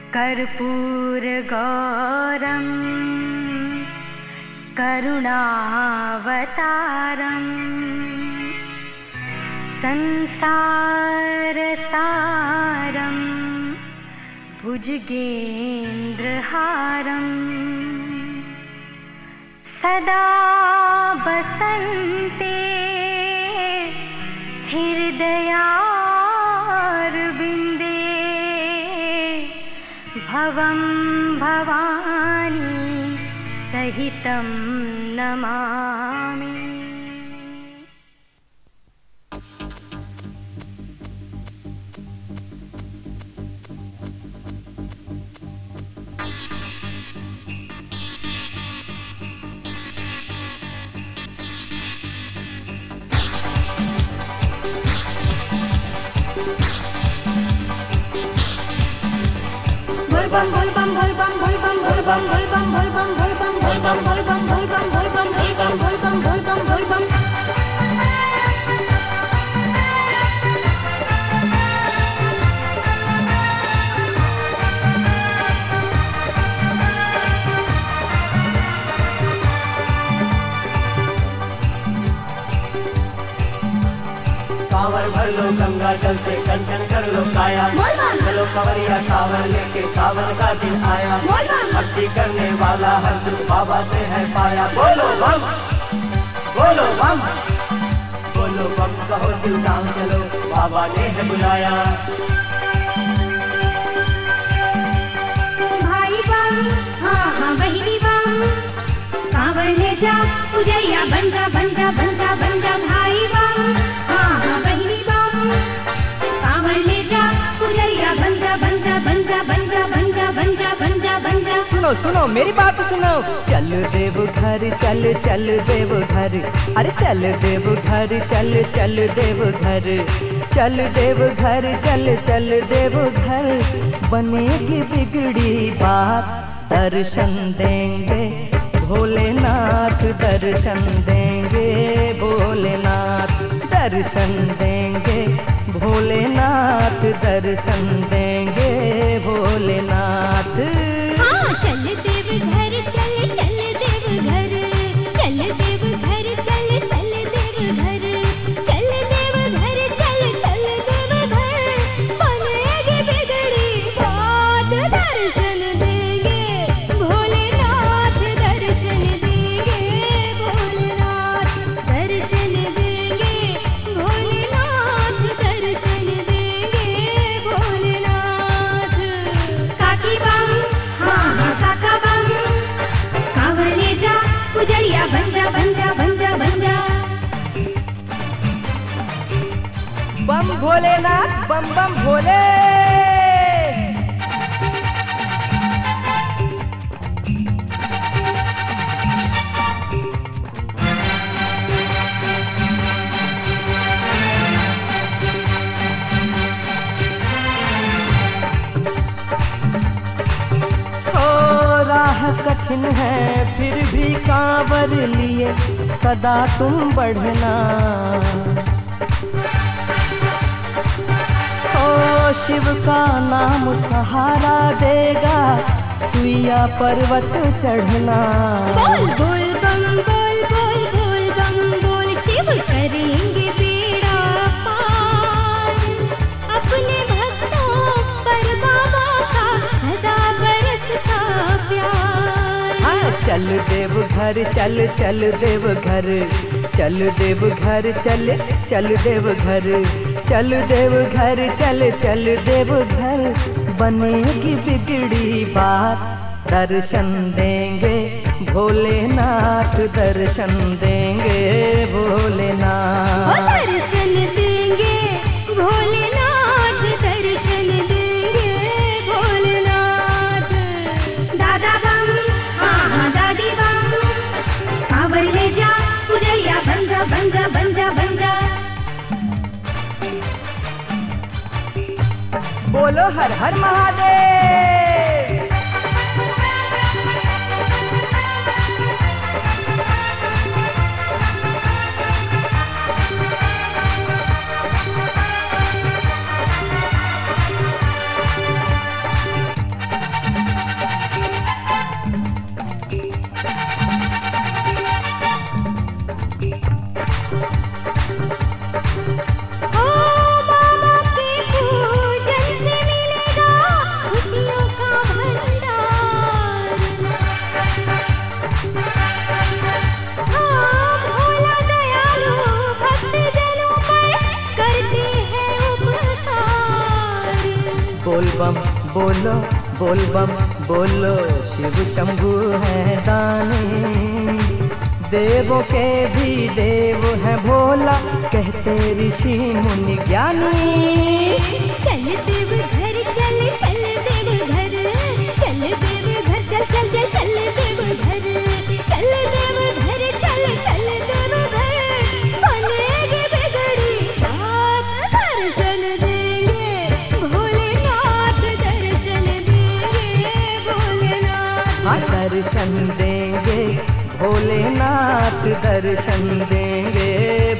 कर्पूरगौरं करुणावतारं संसारसारं भुजगेन्द्रहारं सदा बसन्ते हृदयारविन्दे भवं भवानी सहितं नमामि। कांवर भर लो गंगा जल से कंचन कर लो काया, चलो कंवरिया कांवर लेके सावन का दिन आया। भक्ति करने वाला हर दुख बाबा से है पाया। बोलो बम बोलो बम बोलो बम कहो शिवधाम चलो बाबा ने है बुलाया। भाई बम हाँ हाँ बहिनी बम कांवर ले जा पुजैया बन जा बन जा बन जा बन जा। भाई बम हाँ हाँ बहिनी बम कांवर ले जा पुजैया बन जा बन जा बन जा बन जा बन जा बन जा बन जा बन जा। सुनो सुनो मेरी बात सुनो, चल देव घर चल चल देव घर, अरे चल देव घर चल चल देव घर, चल देव घर चल चल देव घर, बनेगी बिगड़ी बात दर्शन देंगे भोलेनाथ, दर्शन देंगे भोलेनाथ, दर्शन देंगे भोलेनाथ, दर्शन देंगे भोलेनाथ। हाँ चल देव घर चल चल देव घर, चल देव घर चल चल देव घर, चल देव घर चल चल देव घर, बनेगी बिगड़ी बात दर्शन देंगे भोलेनाथ, दर्शन देंगे भोलेनाथ, दर्शन देंगे भोलेनाथ, दर्शन देंगे भोलेनाथ। काकी बम हाँ हाँ काका बम कांवर ले जा पुजरिया बन जा बन जा बन जा बन जा। बम भोलेनाथ बम बम भोले। राह कठिन है फिर भी कांवर लिए सदा तुम बढ़ना, ओ शिव का नाम सहारा देगा सुइया पर्वत चढ़ना। बोल बोल बम बोल बोल बोल बम बोल शिव करेंगे बेड़ा पार, अपने भक्तों पर बाबा का सदा बरसता प्यार। हाँ चल देव घर चल चल देव घर, चल देव घर चल चल देव घर, चल देव घर चल चल देव घर, बनेगी बिगड़ी बात दर्शन देंगे भोलेनाथ, दर्शन देंगे भोलेनाथ, दर्शन देंगे भोलेनाथ, दर्शन देंगे भोलेनाथ। दादा बम हाँ हाँ दादी बम कांवर ले जा पुजैया बन जा बन जा बन जा बन जा। बोलो हर हर महादेव। बोल बम बोलो, बोल बम बोलो, शिव शंभु है दानी। देवों के भी देव है भोला, कहते ऋषि मुनि ज्ञानी। चल देव घर चल, चल देव घर, चल देव घर, चल चल चल चल देव घर, चल देव घर, चल चल देव घर। बनेगी बिगड़ी बात, दर्शन देंगे भोलेनाथ, दर्शन देंगे भोलेनाथ। हाँ दर्शन देंगे भोलेनाथ, दर्शन देंगे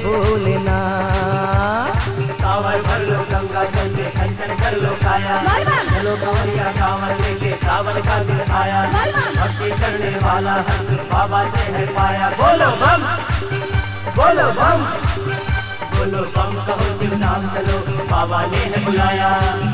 भोलेनाथ। कांवर भर लो गंगा जल से, छन छन कर लो काया। चलो कंवरिया कांवर लेके, सावन का दिन आया। भक्ति करने वाला हर बाबा से है पाया। बोलो बम, बोलो बम, बोलो बम, कहो शिव नाम चलो, बाबा ने है बुलाया।